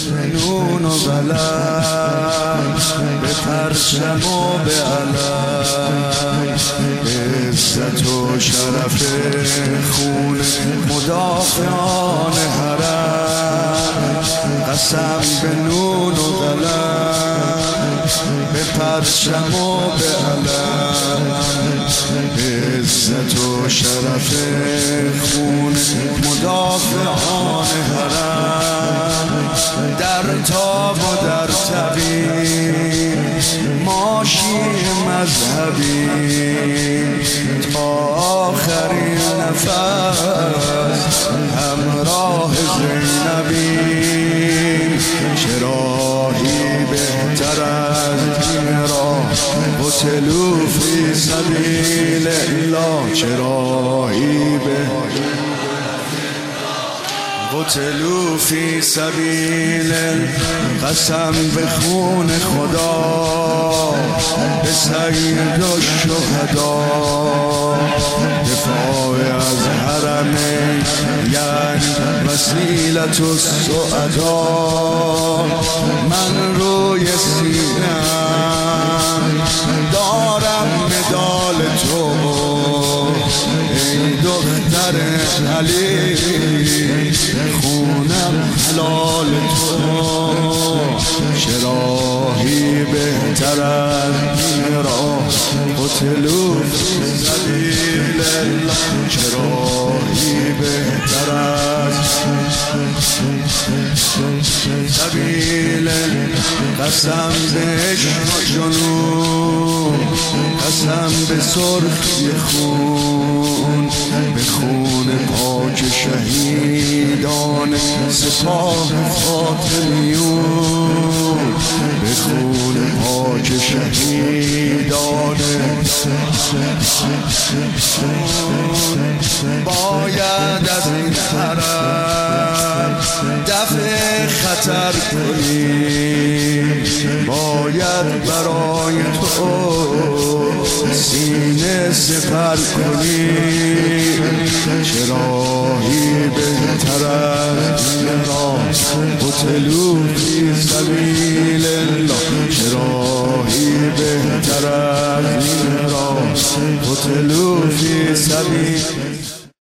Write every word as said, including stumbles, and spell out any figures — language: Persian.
نون و قلم، به پرچم و به علم، عزت و شرف خون مدافعان حرم. قسم به نون و قلم، به پرچم و به علم، عزت و شرف خون مدافعان حرم. در تاب و در تبی ماشی مذهبی، تا آخرین نفس همراه زینبی. چه راهی بهتر از این راه، قتلوا فی سبیل الله. چه راهی بهتر، قتلوا فی سبیل. قسم به خون خدا، به سید الشهدا، دفاع از حرمین یعنی وسیلت السعدا. من روی سینه‌ام دارم مدال تو، ای دختر علی، خونم حلال تو. چه راهی بهتر از این راه، قتلوا فی سبیل الله. چه راهی بهتر از سبیل. قسم به عشق و جنون، قسم به سرخی خون، به خون پاک شهیدان سپاه فاطمیون، به خون پاک شهیدان. باید از این حرم دفع خطر کنیم، باید برای تو سینه سپر کنیم. چه راهی بهتر از این راه، قتلوا فی سبیل الله. چه راهی بهتر از این راه، قتلوا فی سبیل